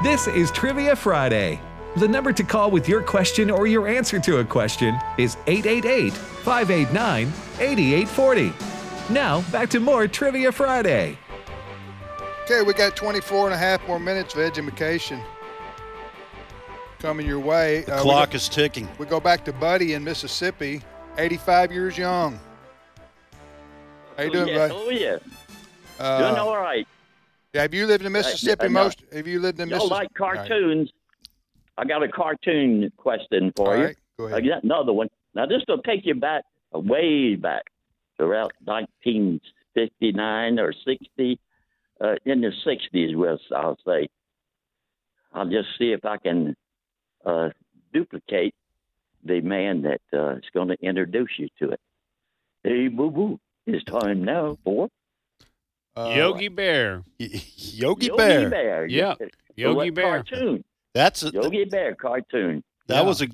This is Trivia Friday. The number to call with your question or your answer to a question is 888-589-8840. Now, back to more Trivia Friday. Okay, we got 24 and a half more minutes of edumacation coming your way. The clock is ticking. We go back to Buddy in Mississippi, 85 years young. How you doing, Buddy? Oh, yeah. Doing all right. Have you lived in Mississippi Have you lived in Mississippi? Y'all like cartoons? Right. I got a cartoon question for all you. Right, go ahead. I got another one. Now, this will take you back, way back, to around 1959 or 60. In the 60s, I'll say. I'll just see if I can duplicate the man that is going to introduce you to it. Hey, boo-boo, it's time now for... Yogi Bear. Yogi Bear. Yeah, Yogi Bear. Cartoon. That's a Yogi Bear cartoon. That was a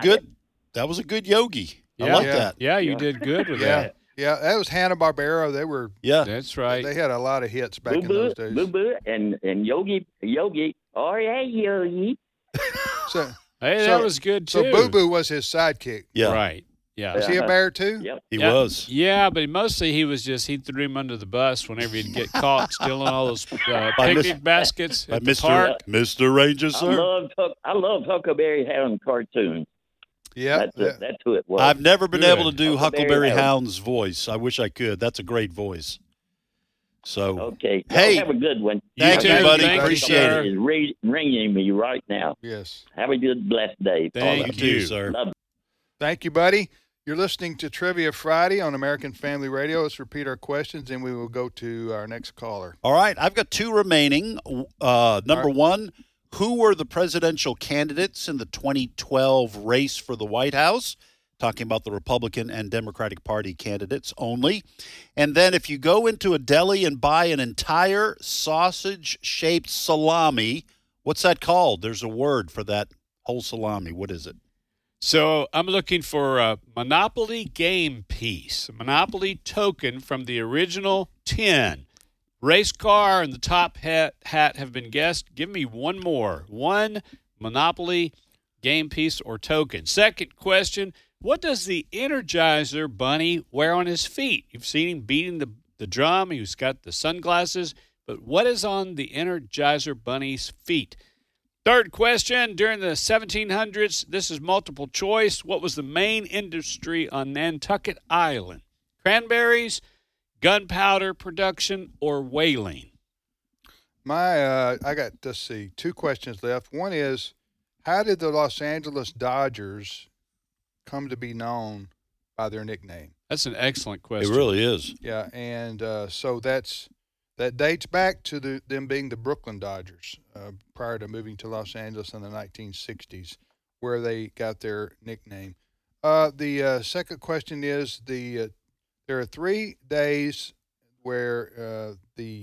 good Yogi. Yeah. I like that. Yeah, you did good with that. Yeah, that was Hanna-Barbera. They were. Yeah, that's right. They had a lot of hits back in Boo-boo, those days. Boo-boo and Yogi. Oh, yeah, Yogi. So, That was good, too. So Boo Boo was his sidekick. Yeah. Right. Yeah. Was he a bear, too? Yep. He was. Yeah, but mostly he threw him under the bus whenever he'd get caught stealing all those picnic baskets By at the park. Mr. Ranger, sir. I love Huckleberry Hound cartoons. Yeah. That's who it was. I've never been able to do Huckleberry Huckleberry Hound's voice. I wish I could. That's a great voice. So, Okay. Hey. Have a good one. Thank you, buddy. Appreciate it. Is ringing me right now. Yes. Have a good, blessed day. Thank you, you. sir. Love Thank you, buddy. You're listening to Trivia Friday on American Family Radio. Let's repeat our questions, and we will go to our next caller. all right, I've got two remaining. Number one, who were the presidential candidates in the 2012 race for the White House? Talking about the Republican and Democratic Party candidates only. And then if you go into a deli and buy an entire sausage-shaped salami, what's that called? There's a word for that whole salami. What is it? So I'm looking for a Monopoly game piece, a Monopoly token from the original 10. Race car and the top hat have been guessed. Give me one more. One Monopoly game piece or token. Second question, what does the Energizer Bunny wear on his feet? You've seen him beating the drum. He's got the sunglasses. But what is on the Energizer Bunny's feet? Third question, during the 1700s, this is multiple choice. What was the main industry on Nantucket Island? Cranberries, gunpowder production, or whaling? I got, let's see, two questions left. One is, how did the Los Angeles Dodgers come to be known by their nickname? That's an excellent question. It really is. Yeah, and so that dates back to them being the Brooklyn Dodgers prior to moving to Los Angeles in the 1960s, where they got their nickname. The second question is there are 3 days where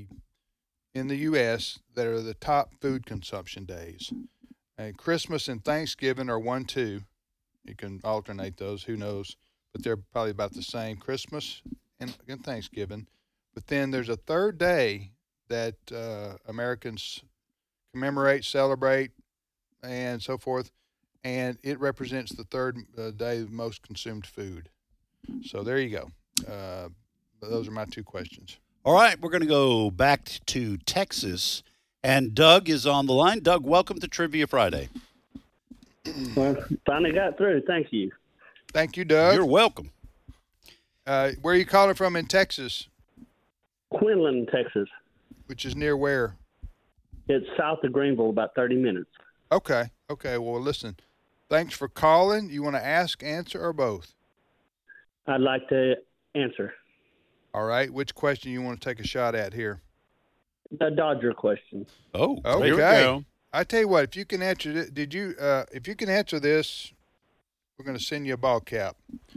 in the U.S. that are the top food consumption days. And Christmas and Thanksgiving are 1, 2. You can alternate those. Who knows? But they're probably about the same. Christmas and Thanksgiving. But then there's a third day that Americans commemorate, celebrate, and so forth, and it represents the third day of most consumed food. So there you go. Those are my 2 questions. All right, we're going to go back to Texas, and Doug is on the line. Doug, welcome to Trivia Friday. Well, finally got through. Thank you. Thank you, Doug. You're welcome. Where are you calling from in Texas? Quinlan, Texas. Which is near where? It's south of Greenville, about 30 minutes. Okay. Well, listen, thanks for calling. You want to ask, answer, or both? I'd like to answer. All right. Which question you want to take a shot at here? The Dodger question. Oh, okay. Here we go. I tell you what, if you can answer it, if you can answer this, we're going to send you a ball cap.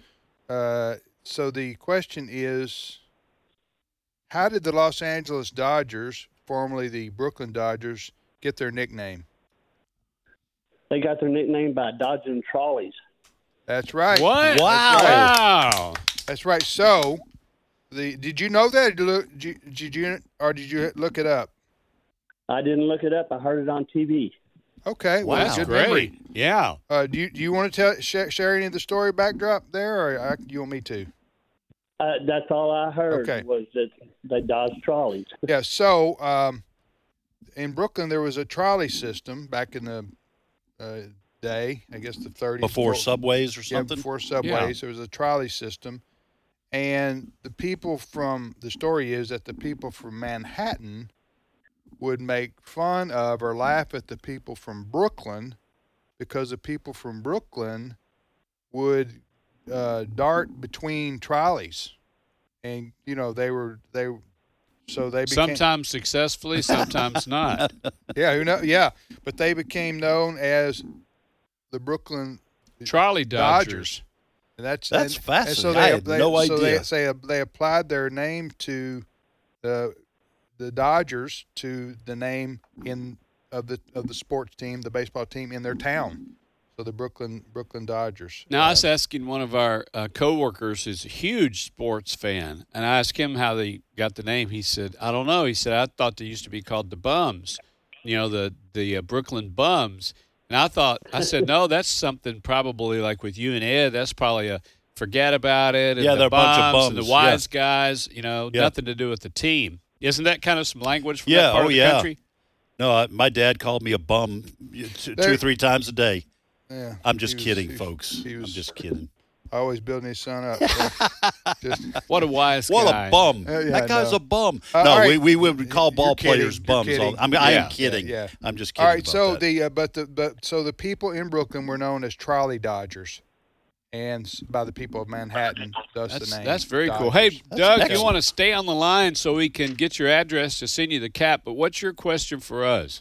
So the question is, how did the Los Angeles Dodgers, formerly the Brooklyn Dodgers, get their nickname? They got their nickname by dodging trolleys. That's right. What? Wow. Wow. That's right. So, did you know that? Did you look it up? I didn't look it up. I heard it on TV. Okay, well, That's good great. memory. Yeah. Do you want to share any of the story backdrop there, or you want me to? That's all I heard Okay. was that they dodged trolleys. Yeah. So in Brooklyn, there was a trolley system back in the day, I guess the 30s. Before subways or Yeah, something? before subways, there was a trolley system, and the story is that the people from Manhattan would make fun of or laugh at the people from Brooklyn because the people from Brooklyn would dart between trolleys, and they became, Sometimes successfully, sometimes not. yeah, but they became known as the Brooklyn Trolley Dodgers. And that's fascinating. And so I had no idea. They applied their name to the Dodgers to the name of the sports team, the baseball team in their town. So the Brooklyn Dodgers. Now, I was asking one of our coworkers who's a huge sports fan, and I asked him how they got the name. He said, I don't know. He said, I thought they used to be called the Bums, the Brooklyn Bums. And I said, no, that's something probably like with you and Ed. That's probably a forget about it. And Yeah, they're a bunch of Bums and bums, the wise guys, nothing to do with the team. Isn't that kind of some language from that part of the country? No, my dad called me a bum 2 or 3 times a day. Yeah, I'm just kidding, folks. I'm just kidding. Always building his son up. What a wise What guy. a bum. Yeah, that guy's no. a bum. All No, right. we would call ball You're kidding. players You're bums. kidding. I Yeah. am kidding. Yeah. I'm just kidding. All right, about so that. so the people in Brooklyn were known as trolley dodgers, and by the people of Manhattan, thus the name. That's very cool. Dodgers. Hey, Doug, excellent. you want to stay on the line so we can get your address to send you the cap, but what's your question for us?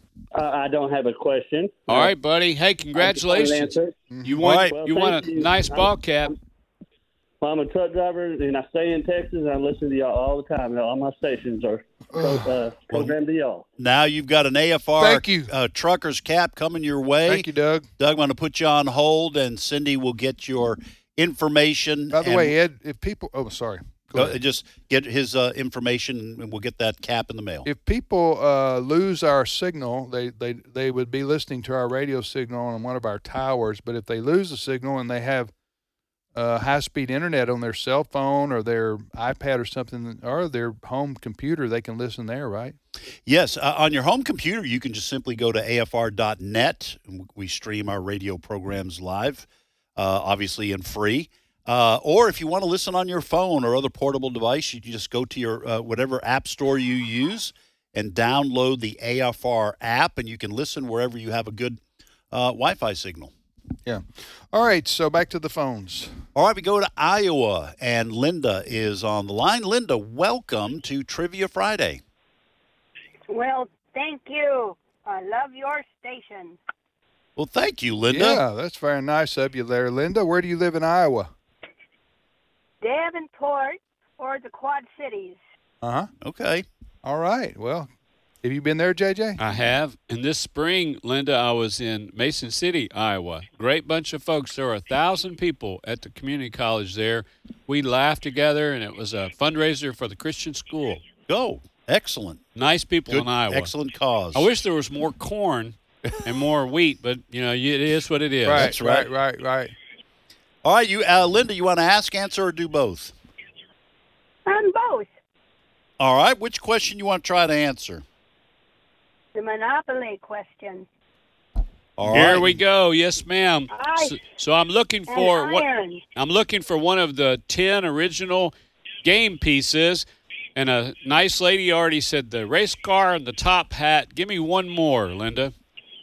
I don't have a question. All right, buddy. Hey, congratulations. Answer. You won, All right. Well, you won a thank you. nice ball cap. Well, I'm a truck driver, and I stay in Texas, and I listen to y'all all the time. All my stations are programmed to y'all. Now you've got an AFR Thank you. trucker's cap coming your way. Thank you, Doug. Doug, I'm going to put you on hold, and Cindy will get your information. By the and- way, Ed, if people, sorry, go ahead. just get his information, and we'll get that cap in the mail. If people lose our signal, they would be listening to our radio signal on one of our towers. But if they lose the signal and they have high-speed internet on their cell phone or their iPad or something, or their home computer, they can listen there, right? Yes, on your home computer, you can just simply go to afr.net. We stream our radio programs live, obviously and free. Or if you want to listen on your phone or other portable device, you can just go to your whatever app store you use and download the AFR app, and you can listen wherever you have a good Wi-Fi signal. Yeah. All right, so back to the phones. All right, we go to Iowa, and Linda is on the line. Linda, welcome to Trivia Friday. Well, thank you. I love your station. Well, thank you, Linda. Yeah, that's very nice of you there, Linda. Where do you live in Iowa? Davenport or the Quad Cities. Uh-huh. Okay. All right. Well, have you been there, JJ? I have. And this spring, Linda, I was in Mason City, Iowa. Great bunch of folks. There were 1,000 people at the community college there. We laughed together, and it was a fundraiser for the Christian school. Go. Excellent. Nice people Good, in Iowa. excellent cause. I wish there was more corn and more wheat, but, it is what it is. Right, That's right. right. All right, Linda, you want to ask, answer, or do both? Both. All right, which question you want to try to answer? The Monopoly question. All Here right. we go. Yes, ma'am. So I'm looking for iron. I'm looking for one of the 10 original game pieces, and a nice lady already said the race car and the top hat. Give me one more, Linda.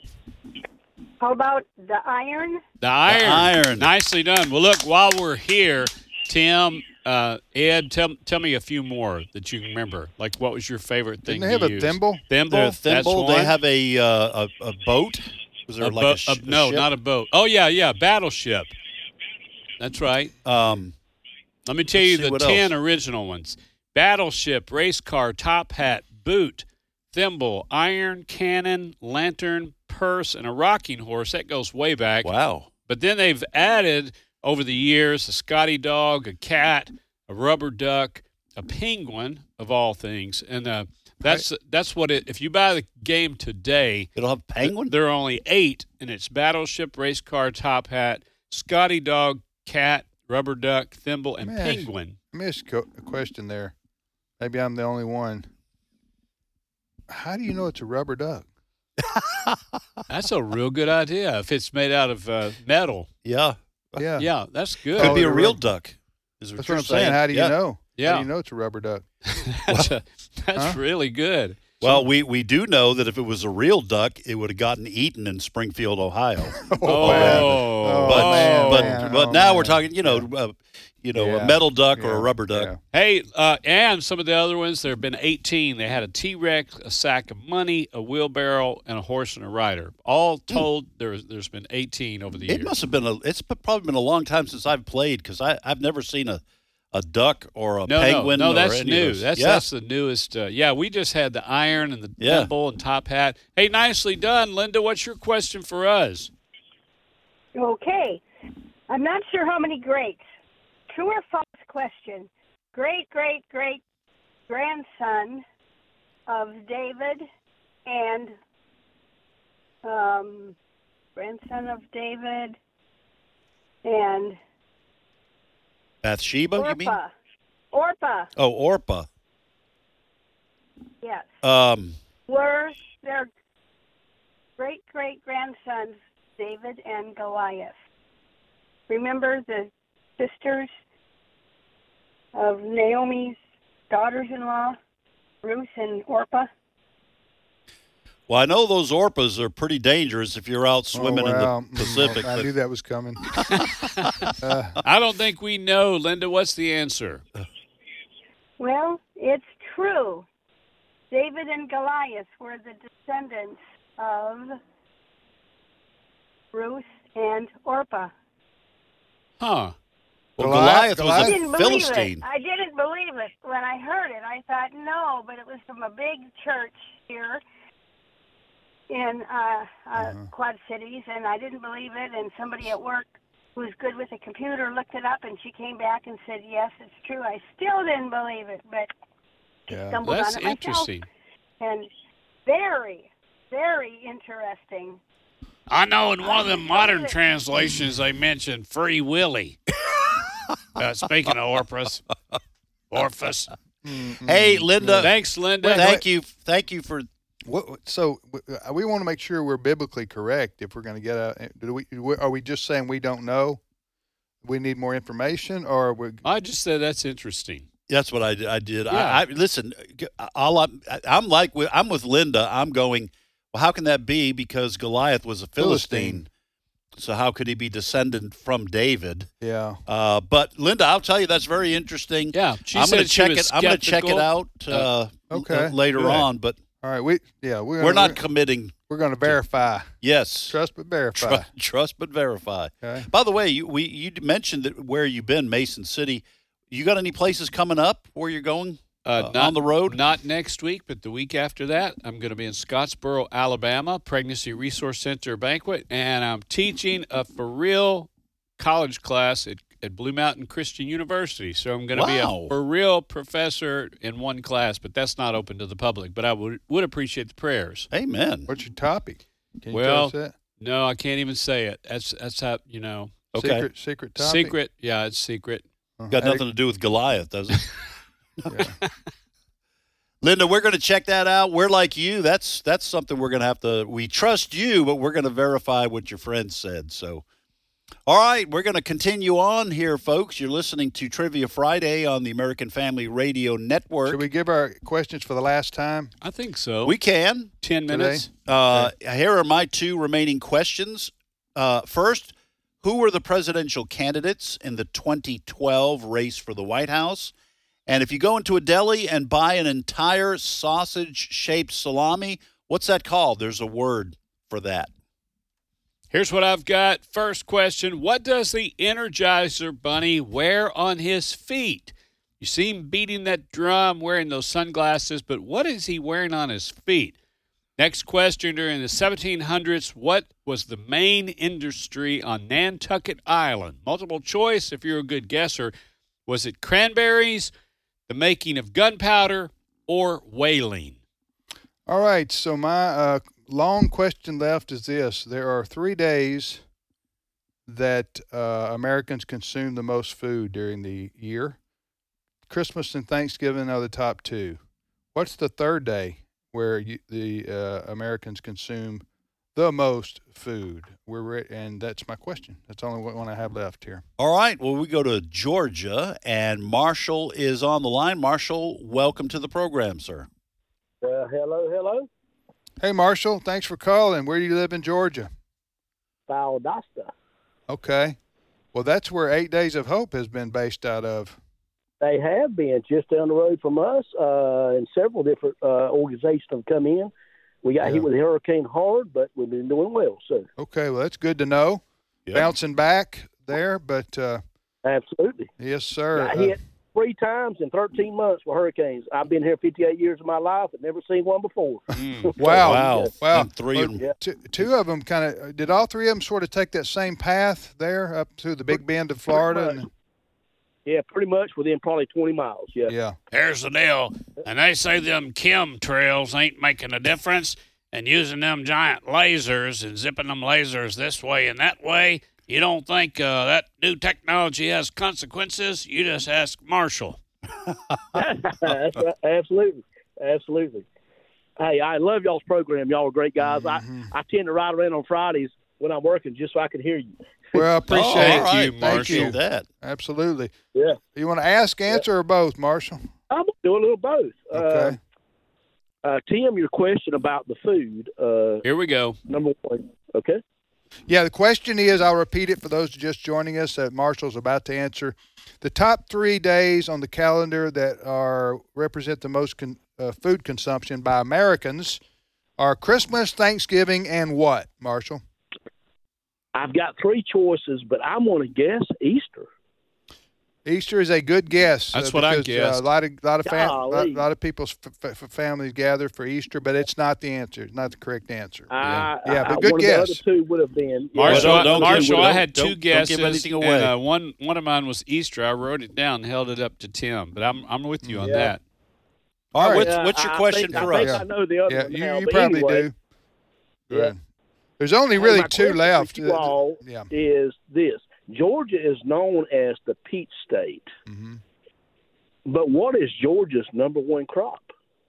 How about the iron? The iron. iron. Nicely done. Well, look, while we're here, Tim, Ed, tell me a few more that you can remember. Like, what was your favorite thing? Didn't they have a thimble? Thimble. They're That's thimble. one. They have a boat. Was there like a ship? No, not a boat. Oh yeah, battleship. That's right. Let me tell you see, the what 10 else? original ones: battleship, race car, top hat, boot, thimble, iron, cannon, lantern, purse, and a rocking horse. That goes way back. Wow. But then they've added over the years a Scotty dog, a cat, a rubber duck, a penguin of all things, and That's what it. If you buy the game today, It'll have penguin. there are only 8, and it's Battleship, Race Car, Top Hat, Scotty Dog, Cat, Rubber Duck, Thimble, and Let me ask- Penguin. Let me ask you a question there. Maybe I'm the only one. How do you know it's a rubber duck? That's a real good idea. If it's made out of metal, Yeah. Yeah. yeah, that's good. Could be a they're real rub- duck. Is That's you're what I'm saying. How do you Yeah. know? Yeah. How do you know it's a rubber duck? that's Huh? really good. Well, we do know that if it was a real duck, it would have gotten eaten in Springfield, Ohio. Oh, man. but man, but man. but Oh, now man. we're talking, Yeah. a metal duck or Yeah. a rubber duck. Yeah. Hey, and some of the other ones, there have been 18. They had a T-Rex, a sack of money, a wheelbarrow, and a horse and a rider. All told, there's been 18 over the years. It must have been it's probably been a long time since I've played because I've never seen a duck or a penguin. No, or that's any new. of those. That's the newest. We just had the iron and the Yeah. thimble and top hat. Hey, nicely done, Linda. What's your question for us? Okay. I'm not sure how many greats. True or false question. Great, great, great grandson of David and grandson of David and Bathsheba, you mean? Orpah, Oh, Orpah. yes. Were their great great grandsons David and Goliath. Remember the sisters of Naomi's daughters-in-law, Ruth and Orpah? Well, I know those Orpas are pretty dangerous if you're out swimming in the Pacific. I but knew that was coming. I don't think we know, Linda. What's the answer? Well, it's true. David and Goliath were the descendants of Ruth and Orpah. Huh. Well, Goliath- Goliath I was didn't a believe Philistine. it. I didn't believe it when I heard it. I thought no, but it was from a big church here in Quad Cities, and I didn't believe it. And somebody at work who was good with a computer looked it up, and she came back and said, "Yes, it's true." I still didn't believe it, but Yeah. stumbled That's on it myself. interesting. And very, very interesting. I know in one of the modern translations they mentioned Free Willy. Speaking of Orpus. Orphus. Hey, Linda. Thanks, Linda. Thank you for. So we want to make sure we're biblically correct if we're going to get out. Are we just saying we don't know? We need more information, or we? I just said that's interesting. That's what I did. Yeah. I listen. I'm with Linda. I'm going. Well, how can that be? Because Goliath was a Philistine. So how could he be descendant from David? Yeah. But Linda, I'll tell you that's very interesting. Yeah, she I'm going to said she check was it. I'm going to check it skeptical. out. Okay. Later Good. on, but All right. we're not committing. We're going to verify. Yes. Trust but verify. Trust but verify. Okay. By the way, you mentioned that where you've been, Mason City. You got any places coming up where you're going on the road? Not next week, but the week after that, I'm going to be in Scottsboro, Alabama, Pregnancy Resource Center banquet, and I'm teaching a for real college class at Blue Mountain Christian University. So I'm going to be a for real professor in one class, but that's not open to the public. But I would appreciate the prayers. Amen. What's your topic? Can you tell Well, us that? no, I can't even say it. That's how, you know. Okay. Secret topic. Secret. Yeah, it's secret. Got nothing to do with Goliath, does it? Linda, we're going to check that out. We're like you. That's something we're going to have to. We trust you, but we're going to verify what your friend said. So, all right, we're going to continue on here, folks. You're listening to Trivia Friday on the American Family Radio Network. Should we give our questions for the last time? I think so. We can. 10 minutes. Here are my 2 remaining questions. First, who were the presidential candidates in the 2012 race for the White House? And if you go into a deli and buy an entire sausage-shaped salami, what's that called? There's a word for that. Here's what I've got. First question, what does the Energizer Bunny wear on his feet? You see him beating that drum, wearing those sunglasses, but what is he wearing on his feet? Next question, during the 1700s, what was the main industry on Nantucket Island? Multiple choice, if you're a good guesser. Was it cranberries, the making of gunpowder, or whaling? All right. So my long question left is this: there are 3 days that Americans consume the most food during the year. Christmas and Thanksgiving are the top 2. What's the third day where the Americans consume the most food? And that's my question. That's the only one I have left here. All right. Well, we go to Georgia, and Marshall is on the line. Marshall, welcome to the program, sir. Hello. Hey, Marshall. Thanks for calling. Where do you live in Georgia? Valdosta. Okay. Well, that's where 8 Days of Hope has been based out of. They have been just down the road from us, and several different organizations have come in. We got hit with Hurricane hard, but we've been doing well, sir. Okay, well, that's good to know. Yep. Bouncing back there, but Absolutely. yes, sir. Got hit 3 times in 13 months with hurricanes. I've been here 58 years of my life and never seen one before. Wow. And 3 of them. Well, two of them kind of did. All 3 of them sort of take that same path there up to the Big Bend of Florida. Yeah, pretty much within probably 20 miles. Yeah. Yeah. Here's the deal. And they say them chemtrails ain't making a difference, and using them giant lasers and zipping them lasers this way and that way. You don't think that new technology has consequences? You just ask Marshall. That's right. Absolutely. Hey, I love y'all's program. Y'all are great guys. Mm-hmm. I tend to ride around on Fridays when I'm working just so I can hear you. Well, I appreciate All it. right. you, Marshall. Appreciate that. Absolutely. Yeah. You want to ask, answer, or both, Marshall? I'm going to do a little both. Okay. Tim, your question about the food, Here we go. number 1. Okay. Yeah, the question is, I'll repeat it for those just joining us that Marshall's about to answer. The top 3 days on the calendar that represent the most food consumption by Americans are Christmas, Thanksgiving, and what, Marshall? I've got 3 choices, but I'm going to guess Easter. Easter is a good guess. That's what I because, guessed. A lot of people's families gather for Easter, but it's not the answer. It's not the correct answer. But good one guess. Of the other 2 would have been. Marshall, don't I had don't 2 guesses. give anything away. And, one of mine was Easter. I wrote it down and held it up to Tim, but I'm with you on that. All right. All What's your question for I think us? I know the other Yeah, one you now, but probably anyway, do. Good. There's only really my 2 question left. for you all Yeah. is this. Georgia is known as the peach state. Mm-hmm. But what is Georgia's number 1 crop?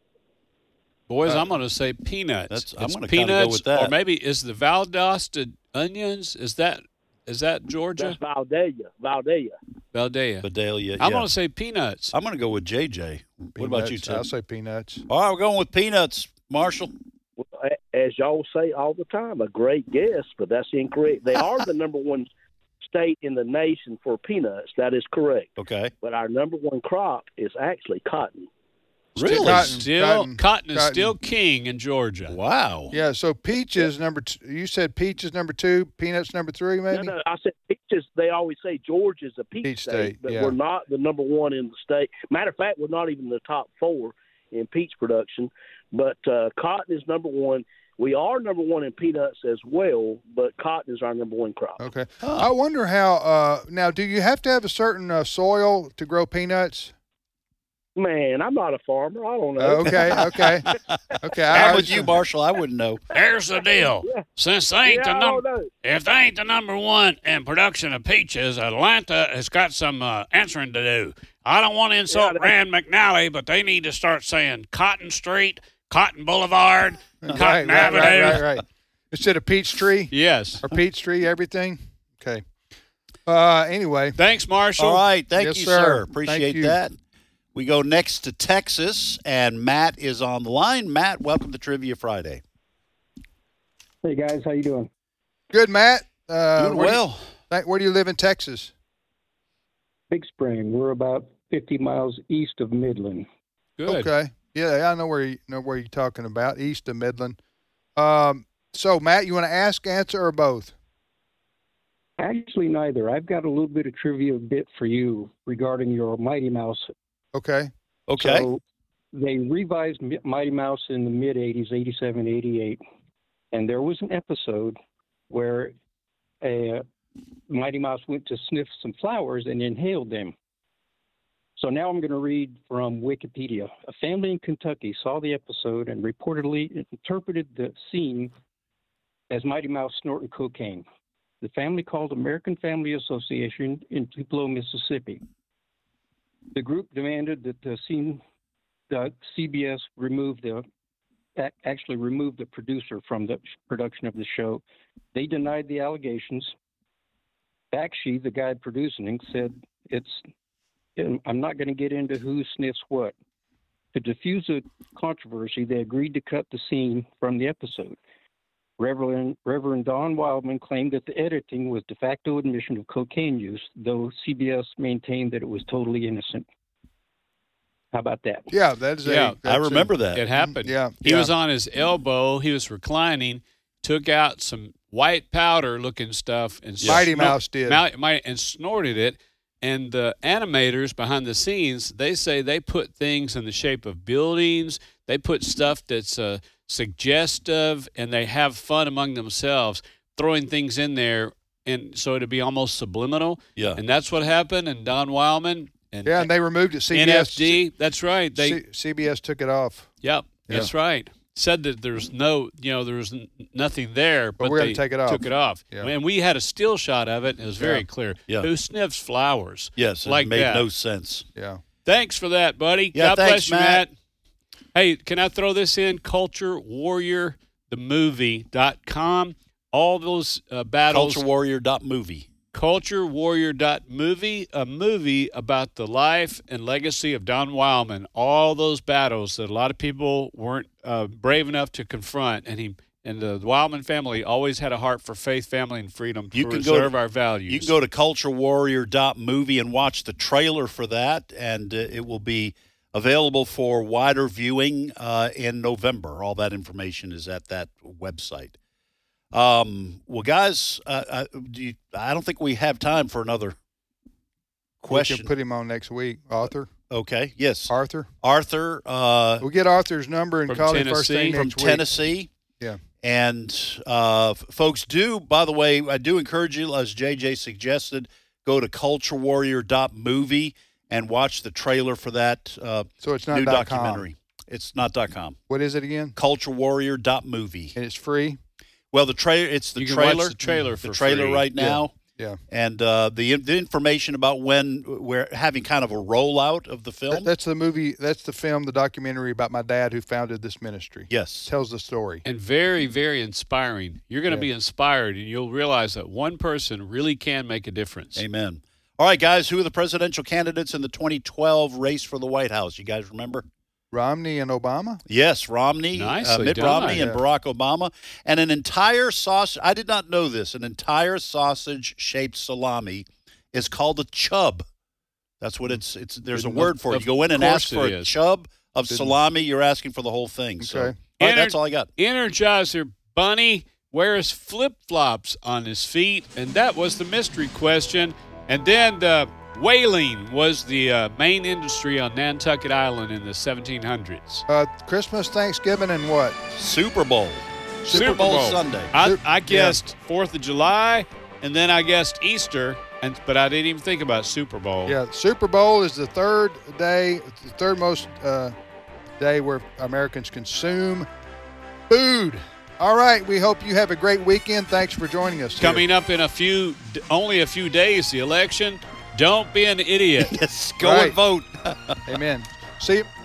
Boys, I'm going to say peanuts. I'm It's gonna kinda go peanuts, with that. or maybe is the Valdosta onions? Is that Georgia? That's Valdea. Valdea. Vidalia. I'm going to say peanuts. I'm going to go with JJ. What about you, Peanuts. Tim? I'll say peanuts. All right, we're going with peanuts, Marshall. Well, as y'all say all the time, a great guess, but that's incorrect. They are the number 1 state in the nation for peanuts. That is correct. Okay. But our number 1 crop is actually cotton. Really? Cotton is still king in Georgia. Wow. Yeah, so peach is number 2. You said peach is number 2, peanuts number 3, maybe? No, I said peaches. They always say Georgia's a peach state, but yeah. we're not the number 1 in the state. Matter of fact, we're not even in the top 4 in peach production. But cotton is number 1. We are number 1 in peanuts as well, but cotton is our number 1 crop. Okay. I wonder how now, do you have to have a certain soil to grow peanuts? Man, I'm not a farmer. I don't know. Okay. I'm with you, Marshall. I wouldn't know. Here's the deal. Yeah. Since they ain't Yeah, I don't know. if they ain't the number 1 in production of peaches, Atlanta has got some answering to do. I don't want to insult Rand McNally, but they need to start saying Cotton Street, Cotton Boulevard, Cotton Avenue. Right. Instead of peach tree Yes. or peach tree, everything. Okay. Anyway. Thanks, Marshall. All right. Thank Yes, you, sir. sir. Appreciate Thank you. that. We go next to Texas, and Matt is on the line. Matt, welcome to Trivia Friday. Hey, guys. How you doing? Good, Matt. Doing well. Where do you live in Texas? Big Spring. We're about 50 miles east of Midland. Good. Okay. Yeah, I know where you're talking about, east of Midland. So, Matt, you want to ask, answer, or both? Actually, neither. I've got a little bit of trivia bit for you regarding your Mighty Mouse. Okay. Okay. So they revised Mighty Mouse in the mid-'80s, 87, 88. And there was an episode where a Mighty Mouse went to sniff some flowers and inhaled them. So now I'm going to read from Wikipedia. A family in Kentucky saw the episode and reportedly interpreted the scene as Mighty Mouse snorting cocaine. The family called American Family Association in Tupelo, Mississippi. The group demanded that CBS remove the producer from the production of the show. They denied the allegations. Bakshi, the guy producing it, said, I'm not going to get into who sniffs what. To diffuse the controversy, they agreed to cut the scene from the episode. Reverend Don Wildman claimed that the editing was de facto admission of cocaine use, though CBS maintained that it was totally innocent. How about that? Yeah, I remember that. It happened. Yeah, He was on his elbow. He was reclining, took out some white powder-looking stuff. And Mighty Mouse did. And snorted it. And the animators behind the scenes, they say they put things in the shape of buildings. They put stuff that's suggestive, and they have fun among themselves, throwing things in there, and so it'd be almost subliminal. Yeah. And that's what happened. And Don Wildman and they removed it. CBS, NFD. That's right. CBS took it off. Yep. That's right. Said that there's nothing there, but we're they going to take it off. took it off. Yeah. And we had a still shot of it, and it was very clear. Yeah. Who sniffs flowers? Yes, like it made that. no sense. Yeah. Thanks for that, buddy. Yeah, God thanks, bless you, Matt. Hey, can I throw this in? CultureWarriorTheMovie.com. All those battles. CultureWarrior.movie. CultureWarrior.movie, a movie about the life and legacy of Don Wildman. All those battles that a lot of people weren't brave enough to confront, and the Wildman family always had a heart for faith, family, and freedom to preserve our values. You can go to CultureWarrior.movie and watch the trailer for that, and it will be available for wider viewing in November. All that information is at that website. Well, guys, I don't think we have time for another question. We can put him on next week. Arthur. Okay. Yes. Arthur. We'll get Arthur's number and from call Tennessee. him first thing from next week. Tennessee. Yeah. And folks, by the way, I do encourage you, as JJ suggested, go to CultureWarrior.movie and watch the trailer for that so it's not new .com. documentary. It's not .com. What is it again? CultureWarrior.movie. And it's free? Well, the trailer. It's the you can trailer. watch the trailer for the trailer free. right now. Yeah. And the information about when we're having kind of a rollout of the film. That's the movie. That's the film, the documentary about my dad who founded this ministry. Yes. Tells the story. And very, very inspiring. You're going to be inspired, and you'll realize that one person really can make a difference. Amen. All right, guys, who are the presidential candidates in the 2012 race for the White House? You guys remember? Romney and Obama? Yes, Romney, Nicely Mitt done. Romney and Barack Obama. And an entire sausage, I did not know this, an entire sausage-shaped salami is called a chub. That's what it's there's a word for it. You go in and ask for a chub of salami, you're asking for the whole thing. So, all right, that's all I got. Energizer Bunny wears flip-flops on his feet, and that was the mystery question. And then whaling was the main industry on Nantucket Island in the 1700s. Christmas, Thanksgiving, and what? Super Bowl. Super Bowl Sunday. I guessed 4th of July, and then I guessed Easter, but I didn't even think about Super Bowl. Yeah, Super Bowl is the third most day where Americans consume food. All right, we hope you have a great weekend. Thanks for joining us. Coming up in only a few days, the election. Don't be an idiot. Yes, go and vote. Amen. See you.